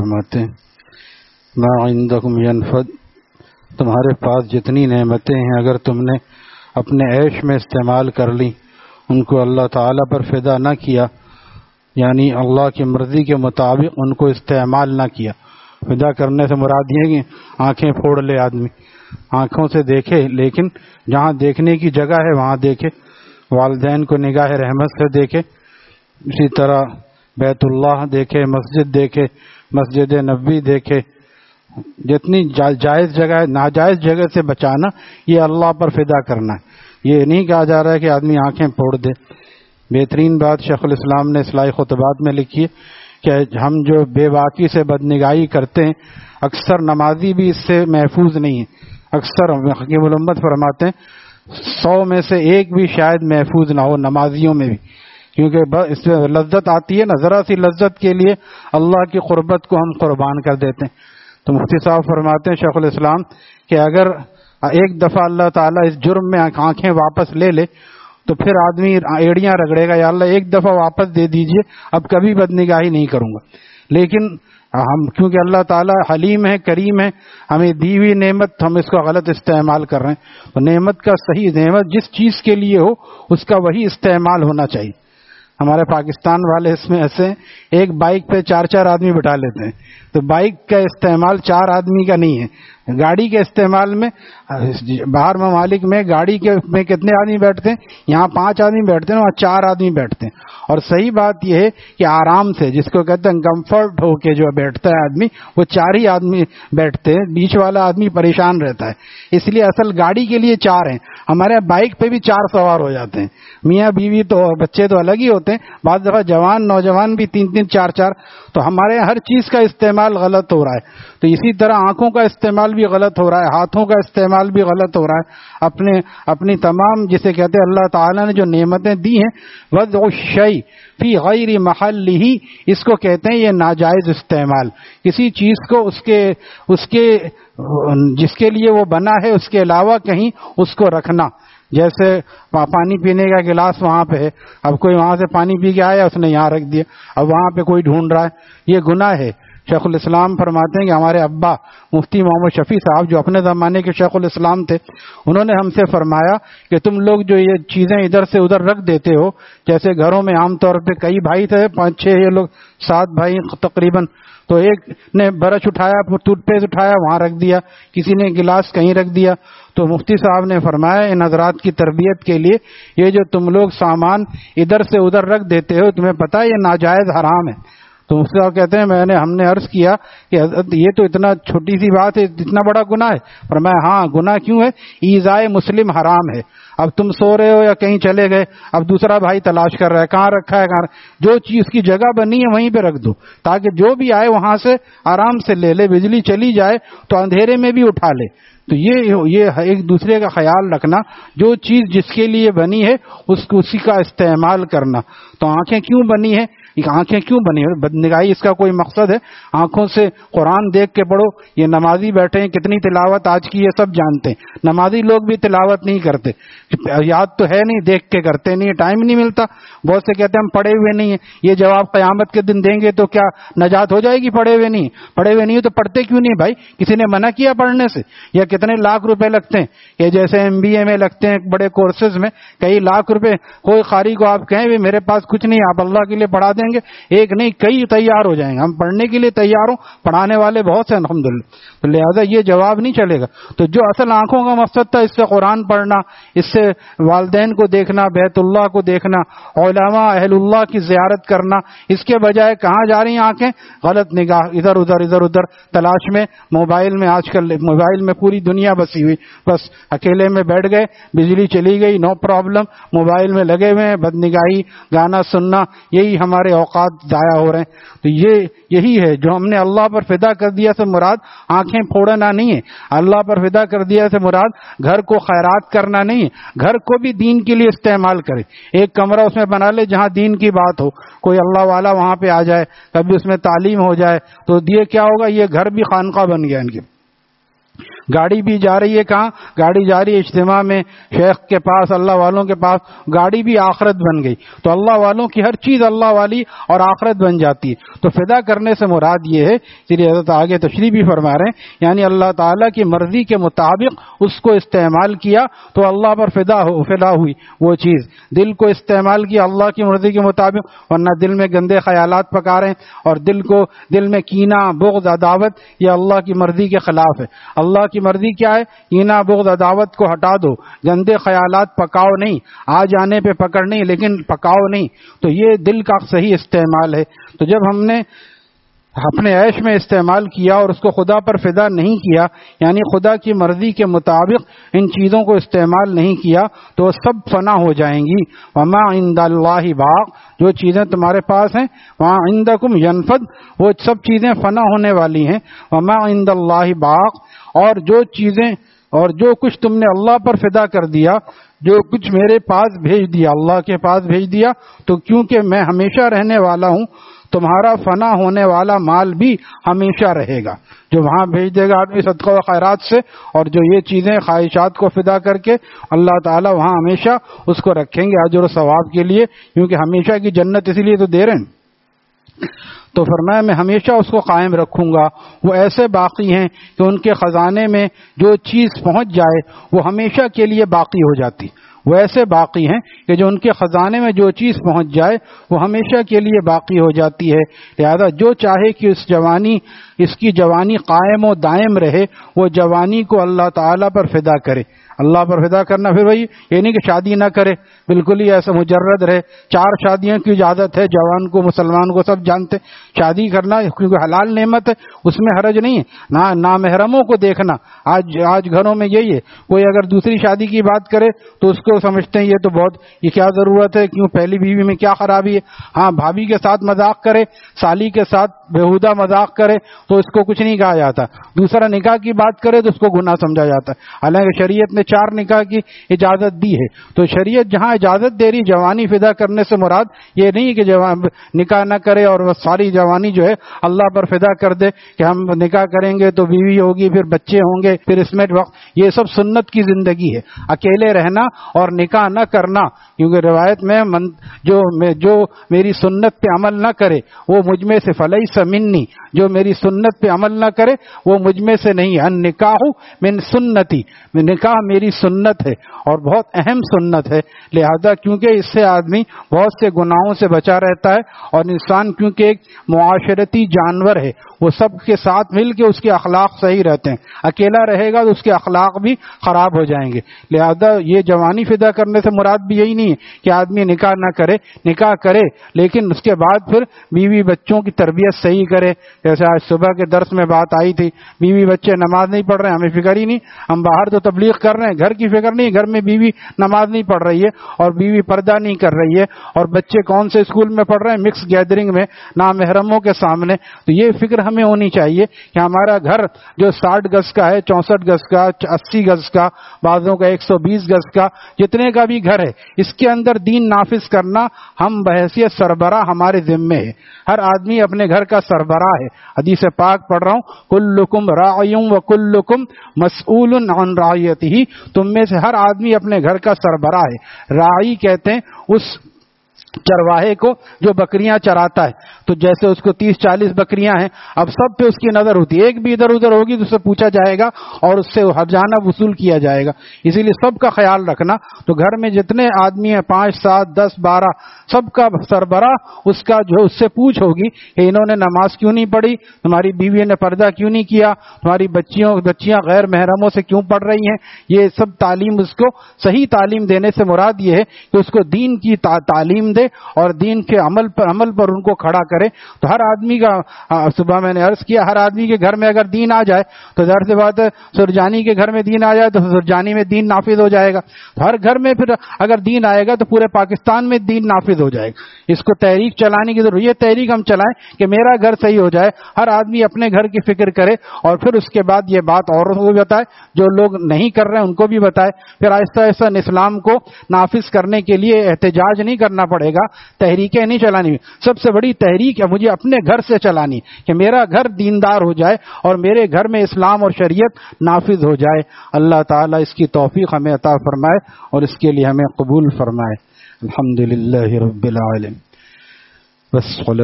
فرماتے ہیں ما عندکم ینفد، تمہارے پاس جتنی نعمتیں ہیں اگر تم نے اپنے عیش میں استعمال کر لی، ان کو اللہ تعالیٰ پر فدا نہ کیا، یعنی اللہ کی مرضی کے مطابق ان کو استعمال نہ کیا۔ فدا کرنے سے مراد یہ کہ آنکھیں پھوڑ لے آدمی، آنکھوں سے دیکھے لیکن جہاں دیکھنے کی جگہ ہے وہاں دیکھے، والدین کو نگاہ رحمت سے دیکھے، اسی طرح بیت اللہ دیکھے، مسجد دیکھے، مسجد نبوی دیکھے، جتنی جائز جگہ ہے ناجائز جگہ سے بچانا، یہ اللہ پر فدا کرنا ہے۔ یہ نہیں کہا جا رہا ہے کہ آدمی آنکھیں پھوڑ دے۔ بہترین بات شیخ الاسلام نے اصلاح خطبات میں لکھی ہے کہ ہم جو بے باکی سے بدنگاہی کرتے ہیں، اکثر نمازی بھی اس سے محفوظ نہیں ہے۔ اکثر حکیم الامت فرماتے ہیں 100 میں سے ایک بھی شاید محفوظ نہ ہو نمازیوں میں بھی، کیونکہ اس میں لذت آتی ہے نا، ذرا سی لذت کے لیے اللہ کی قربت کو ہم قربان کر دیتے ہیں۔ تو مفتی صاحب فرماتے ہیں شیخ الاسلام کہ اگر ایک دفعہ اللہ تعالیٰ اس جرم میں آنکھیں واپس لے لے تو پھر آدمی ایڑیاں رگڑے گا، یا اللہ ایک دفعہ واپس دے دیجئے، اب کبھی بدنگاہی نہیں کروں گا۔ لیکن ہم کیونکہ اللہ تعالیٰ حلیم ہے، کریم ہے، ہمیں دی ہوئی نعمت ہم اس کا غلط استعمال کر رہے ہیں۔ تو نعمت کا صحیح، نعمت جس چیز کے لیے ہو اس کا وہی استعمال ہونا چاہیے۔ ہمارے پاکستان والے اس میں ایسے ایک بائک پہ 4 آدمی بٹھا لیتے ہیں، تو بائک کا استعمال 4 آدمی کا نہیں ہے، گاڑی کے استعمال میں باہر ممالک میں گاڑی کے میں کتنے آدمی بیٹھتے ہیں؟ یہاں 5 آدمی بیٹھتے ہیں، وہاں 4 آدمی بیٹھتے ہیں۔ اور صحیح بات یہ ہے کہ آرام سے، جس کو کہتے ہیں کمفرٹ ہو کے جو بیٹھتا ہے آدمی، وہ 4 ہی آدمی بیٹھتے ہیں، بیچ والا آدمی پریشان رہتا ہے۔ اس لیے اصل گاڑی کے لیے 4 ہیں، ہمارے بائک پہ بھی 4 سوار ہو جاتے ہیں، میاں بیوی تو بچے تو الگ ہی ہوتے ہیں، بعض دفعہ جوان نوجوان بھی 3 4۔ تو ہمارے ہر چیز کا استعمال غلط ہو رہا ہے۔ تو اسی طرح آنکھوں کا استعمال بھی غلط ہو رہا ہے، ہاتھوں کا استعمال بھی غلط ہو رہا ہے۔ اپنی تمام جسے کہتے ہیں اللہ تعالیٰ نے جو نعمتیں دی ہیں، وضع الشیء فی غیر محلہ، اس کو کہتے ہیں یہ ناجائز استعمال۔ کسی چیز کو اس کے جس کے لیے وہ بنا ہے اس کے علاوہ کہیں اس کو رکھنا، جیسے پانی پینے کا گلاس وہاں پہ ہے، اب کوئی وہاں سے پانی پی کے آیا، اس نے یہاں رکھ دیا، اب وہاں پہ کوئی ڈھونڈ رہا ہے، یہ گناہ ہے۔ شیخ الاسلام فرماتے ہیں کہ ہمارے ابا مفتی محمد شفیع صاحب جو اپنے زمانے کے شیخ الاسلام تھے، انہوں نے ہم سے فرمایا کہ تم لوگ جو یہ چیزیں ادھر سے ادھر رکھ دیتے ہو، جیسے گھروں میں عام طور پہ کئی بھائی تھے، 5 6 یہ لوگ 7 بھائی تقریباً، تو ایک نے برش اٹھایا، ٹوتھ پیسٹ اٹھایا وہاں رکھ دیا، کسی نے گلاس کہیں رکھ دیا۔ تو مفتی صاحب نے فرمایا ان حضرات کی تربیت کے لیے یہ جو تم لوگ سامان ادھر سے ادھر رکھ دیتے ہو، تمہیں پتہ ہے یہ ناجائز حرام ہے۔ تو مفتی صاحب کہتے ہیں ہم نے عرض کیا کہ یہ تو اتنا چھوٹی سی بات ہے، اتنا بڑا گناہ ہے؟ فرمایا ہاں گناہ کیوں ہے، ایذائے مسلم حرام ہے۔ اب تم سو رہے ہو یا کہیں چلے گئے، اب دوسرا بھائی تلاش کر رہا ہے کہاں رکھا ہے، جو چیز کی جگہ بنی ہے وہیں پہ رکھ دو، تاکہ جو بھی آئے وہاں سے آرام سے لے لے، بجلی چلی جائے تو اندھیرے میں بھی اٹھا لے۔ تو یہ ایک دوسرے کا خیال رکھنا، جو چیز جس کے لیے بنی ہے اسی کا استعمال کرنا۔ تو آنکھیں کیوں بنی ہے؟ آنکھیں کیوں بنی ہے؟ بدنگاہی اس کا کوئی مقصد ہے؟ آنکھوں سے قرآن دیکھ کے پڑھو، یہ نمازی بیٹھے ہیں کتنی تلاوت آج کی یہ سب جانتے ہیں، نمازی لوگ بھی تلاوت نہیں کرتے، یاد تو ہے نہیں، دیکھ کے کرتے نہیں، ٹائم نہیں ملتا۔ بہت سے کہتے ہیں ہم پڑھے ہوئے نہیں ہیں، یہ جواب قیامت کے دن دیں گے تو کیا نجات ہو جائے گی؟ پڑھے ہوئے نہیں تو پڑھتے کیوں نہیں بھائی؟ کسی نے منع کیا پڑھنے سے؟ یا کتنے لاکھ روپے لگتے ہیں، کہ جیسے MBA میں لگتے ہیں بڑے کورسز میں کئی لاکھ روپے، کوئی قاری کو آپ کہیں میرے پاس کچھ نہیں، آپ اللہ کے لیے پڑھا دیں گے، ایک نہیں کئی تیار ہو جائیں گے، ہم پڑھنے کے لیے تیار ہوں، پڑھانے والے بہت سے الحمدللہ، تو لہذا یہ جواب نہیں چلے گا۔ تو جو اصل آنکھوں کا مقصد تھا، اس سے قرآن پڑھنا، اس سے والدین کو دیکھنا، بیت اللہ کو دیکھنا، علماء اہل اللہ کی زیارت کرنا، اس کے بجائے کہاں جا رہی ہیں آنکھیں؟ غلط نگاہ، ادھر ادھر تلاش میں، موبائل میں، آج کل موبائل میں پوری دنیا بسی ہوئی، بس اکیلے میں بیٹھ گئے، بجلی چلی گئی، نو پرابلم، موبائل میں لگے ہوئے ہیں، بدنگاہی، گانا سننا، یہی ہمارے اوقات ضائع ہو رہے ہیں۔ تو یہی ہے جو ہم نے اللہ پر فدا کر دیا سے مراد آنکھیں پھوڑنا نہیں ہے، اللہ پر فدا کر دیا سے مراد گھر کو خیرات کرنا نہیں ہے، گھر کو بھی دین کے لیے استعمال کرے، ایک کمرہ اس میں بنا لے جہاں دین کی بات ہو، کوئی اللہ والا وہاں پہ آ جائے، کبھی اس میں تعلیم ہو جائے، تو یہ کیا ہوگا، یہ گھر بھی خانقاہ بن گیا ان کے۔ گاڑی بھی جا رہی ہے کہاں؟ گاڑی جا رہی ہے اجتماع میں، شیخ کے پاس، اللہ والوں کے پاس، گاڑی بھی آخرت بن گئی۔ تو اللہ والوں کی ہر چیز اللہ والی اور آخرت بن جاتی ہے۔ تو فدا کرنے سے مراد یہ ہے، اس لیے حضرت آگے تشریح بھی فرما رہے ہیں، یعنی اللہ تعالیٰ کی مرضی کے مطابق اس کو استعمال کیا تو اللہ پر فدا ہوئی وہ چیز۔ دل کو استعمال کیا اللہ کی مرضی کے مطابق، ورنہ دل میں گندے خیالات پکا رہے ہیں، اور دل میں کینہ، بغض، عداوت، یہ اللہ کی مرضی کے خلاف ہے۔ اللہ کی مرضی کیا ہے؟ کینہ، بغض، عداوت کو ہٹا دو، گندے خیالات پکاؤ نہیں، آ جانے پہ پکڑ نہیں لیکن پکاؤ نہیں۔ تو یہ دل کا صحیح استعمال ہے۔ تو جب ہم نے اپنے عیش میں استعمال کیا اور اس کو خدا پر فدا نہیں کیا، یعنی خدا کی مرضی کے مطابق ان چیزوں کو استعمال نہیں کیا، تو وہ سب فنا ہو جائیں گی۔ وما عند اللہ باق، جو چیزیں تمہارے پاس ہیں، وہاں عندکم ینفد، وہ سب چیزیں فنا ہونے والی ہیں۔ وما عند اللہ باق، اور جو کچھ تم نے اللہ پر فدا کر دیا، جو کچھ میرے پاس بھیج دیا، اللہ کے پاس بھیج دیا، تو کیونکہ میں ہمیشہ رہنے والا ہوں، تمہارا فنا ہونے والا مال بھی ہمیشہ رہے گا۔ جو وہاں بھیج دے گا آدمی صدقہ و خیرات سے، اور جو یہ چیزیں خواہشات کو فدا کر کے، اللہ تعالیٰ وہاں ہمیشہ اس کو رکھیں گے اجر و ثواب کے لیے، کیونکہ ہمیشہ کی جنت اسی لیے تو دے رہے ہیں۔ تو فرمایا میں ہمیشہ اس کو قائم رکھوں گا۔ وہ ایسے باقی ہیں کہ ان کے خزانے میں جو چیز پہنچ جائے وہ ہمیشہ کے لیے باقی ہو جاتی۔ وہ ایسے باقی ہیں کہ جو ان کے خزانے میں جو چیز پہنچ جائے وہ ہمیشہ کے لیے باقی ہو جاتی ہے۔ لہذا جو چاہے کہ اس کی جوانی قائم و دائم رہے، وہ جوانی کو اللہ تعالیٰ پر فدا کرے۔ اللہ پر فدا کرنا پھر وہی یہ نہیں کہ شادی نہ کرے، بالکل ہی ایسا مجرد رہے۔ 4 شادیوں کی اجازت ہے جوان کو، مسلمان کو، سب جانتے۔ شادی کرنا کیونکہ حلال نعمت ہے، اس میں حرج نہیں ہے۔ نامحرموں کو دیکھنا آج گھروں میں یہی ہے، کوئی اگر دوسری شادی کی بات کرے تو اس کو سمجھتے ہیں یہ کیا ضرورت ہے، کیوں پہلی بیوی میں کیا خرابی ہے۔ ہاں، بھابھی کے ساتھ مذاق کرے، سالی کے ساتھ بےہودہ مذاق کرے تو اس کو کچھ نہیں کہا جاتا۔ دوسرا نکاح کی بات کرے تو اس کو گناہ سمجھا جاتا ہے، حالانکہ شریعت نے 4 نکاح کی اجازت دی ہے۔ تو شریعت جہاں اجازت دے رہی جوانی فدا کرنے سے مراد یہ نہیں کہ نکاح نہ کرے اور وہ ساری جوانی جو ہے اللہ پر فدا کر دے کہ ہم نکاح کریں گے تو بیوی ہوگی، پھر بچے ہوں گے، پھر اس میں وقت، یہ سب سنت کی زندگی ہے۔ اکیلے رہنا اور نکاح نہ کرنا، کیونکہ روایت میں جو میری سنت پہ عمل نہ کرے وہ مجھ میں سے فلیس منی، جو میری سنت پہ عمل نہ کرے وہ مجھ میں سے نہیں ہے۔ النکاح من سنتی، نکاح میری سنت ہے اور بہت اہم سنت ہے۔ لہذا کیونکہ اس سے آدمی بہت سے گناہوں سے بچا رہتا ہے، اور انسان کیونکہ ایک معاشرتی جانور ہے، وہ سب کے ساتھ مل کے اس کے اخلاق صحیح رہتے ہیں۔ اکیلا رہے گا تو اس کے اخلاق بھی خراب ہو جائیں گے۔ لہذا یہ جوانی فدا کرنے سے مراد بھی یہی نہیں ہے کہ آدمی نکاح نہ کرے، نکاح کرے لیکن اس کے بعد پھر بیوی بچوں کی تربیت صحیح کرے۔ جیسے آج صبح کے درس میں بات آئی تھی، بیوی بچے نماز نہیں پڑھ رہے ہیں، ہمیں فکر ہی نہیں، ہم باہر تو تبلیغ کر رہے ہیں، گھر کی فکر نہیں، گھر میں بیوی نماز نہیں پڑھ رہی ہے اور بیوی پردہ نہیں کر رہی ہے، اور بچے کون سے اسکول میں پڑھ رہے ہیں، مکس گیدرنگ میں، نامحرموں کے سامنے۔ تو یہ فکر ہمیں ہونی چاہیے کہ ہمارا گھر جو 60 گز کا ہے، 64 گز کا، 80 گز کا، بعضوں کا 120 گز کا، جتنے کا بھی گھر ہے، اس کے اندر دین نافذ کرنا ہم بحیثیت سربراہ ہمارے ذمے ہے۔ ہر آدمی اپنے گھر کا سربراہ ہے۔ حدیث پاک پڑھ رہا ہوں، کلکم راع وکلکم مسئول عن رعیتہ، تم میں سے ہر آدمی اپنے گھر کا سربراہ ہے۔ راعی کہتے ہیں اس چرواہے کو جو بکریاں چراتا ہے۔ تو جیسے اس کو 30-40 بکریاں ہیں، اب سب پہ اس کی نظر ہوتی ہے، ایک بھی ادھر ادھر ہوگی تو اس سے پوچھا جائے گا اور اس سے ہرجانہ وصول کیا جائے گا۔ اسی لیے سب کا خیال رکھنا۔ تو گھر میں جتنے آدمی ہیں، 5, 7, 10, 12، سب کا سربراہ اس کا جو اس سے پوچھ ہوگی کہ انہوں نے نماز کیوں نہیں پڑھی، تمہاری بیوی نے پردہ کیوں نہیں کیا، تمہاری بچیاں غیر محرموں سے کیوں پڑھ رہی ہیں۔ یہ سب تعلیم، اس کو صحیح تعلیم دینے سے مراد یہ ہے کہ اس کو دین کی تعلیم دے اور دین کے عمل پر ان کو کھڑا کرے۔ تو ہر آدمی کا، صبح میں نے عرض کیا، ہر آدمی کے گھر میں اگر دین آ جائے تو ظاہر سی بات ہے، سرجانی کے گھر میں دین آ جائے تو سرجانی میں دین نافذ ہو جائے گا۔ تو ہر گھر میں پھر اگر دین آئے گا تو پورے پاکستان میں دین نافذ ہو جائے گا۔ اس کو تحریک چلانے کی ضرورت، یہ تحریک ہم چلائیں کہ میرا گھر صحیح ہو جائے، ہر آدمی اپنے گھر کی فکر کرے، اور پھر اس کے بعد یہ بات اوروں کو بھی بتائے، جو لوگ نہیں کر رہے ہیں ان کو بھی بتائے۔ پھر آہستہ آہستہ اسلام کو نافذ کرنے کے لیے احتجاج نہیں کرنا پڑے گا، گا، تحریکیں نہیں چلانی. سب سے بڑی تحریک ہے مجھے اپنے گھر سے چلانی کہ میرا گھر دیندار ہو جائے اور میرے گھر میں اسلام اور شریعت نافذ ہو جائے. اللہ تعالیٰ اس کی توفیق ہمیں عطا فرمائے اور اس کے لیے ہمیں قبول فرمائے. الحمدللہ رب العالمین. بس